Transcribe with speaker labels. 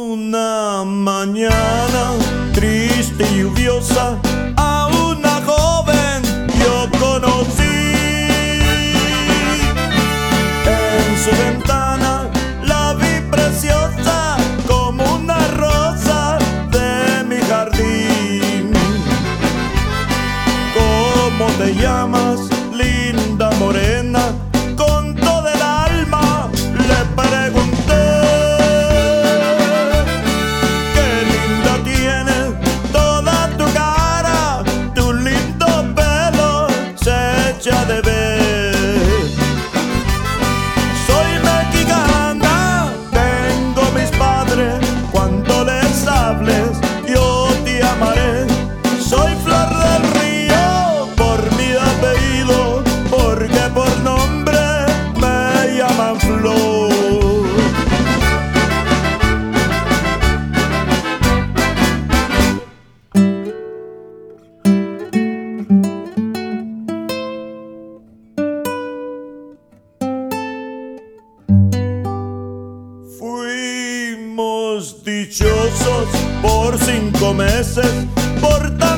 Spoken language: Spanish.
Speaker 1: Una mañana triste y lluviosa a una joven yo conocí. En su ventana la vi preciosa como una rosa de mi jardín. ¿Cómo te llamas, linda morena? Con toda el alma le pregunté. Qué linda tienes toda tu cara, tu lindo pelo se echa de ver. Soy mexicana, tengo mis padres, cuando les hables yo te amaré. Soy Flor del Río por mi apellido, porque por nombre me llaman Flor. Fuimos dichosos por 5 meses, por tanto